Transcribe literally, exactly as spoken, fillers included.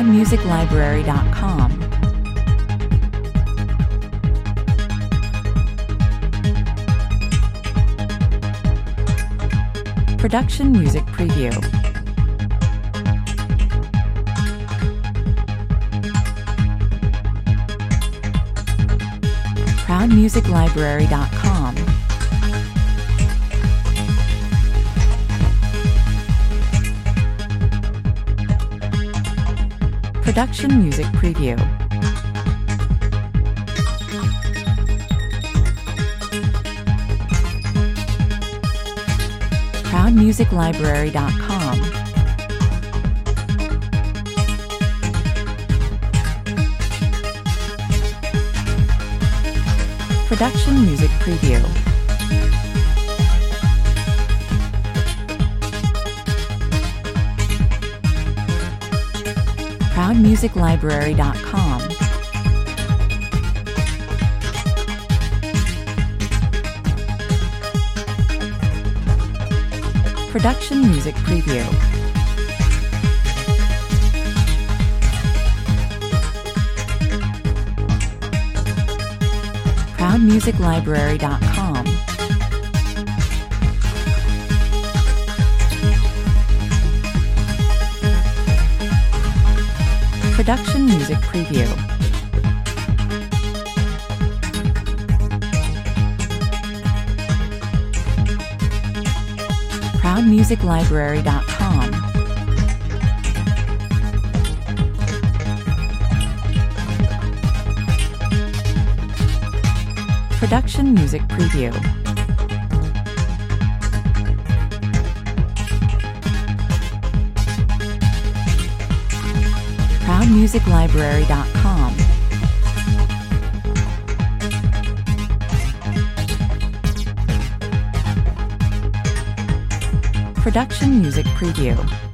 proud music library dot com. Production Music Preview. proud music library dot com. Production Music Preview. proud music library dot com. Production Music Preview. proud music library dot com. Production Music Preview. proud music library dot com. Production Music Preview. proud music library dot com. Production Music Preview. proud music library dot com. Production Music Preview.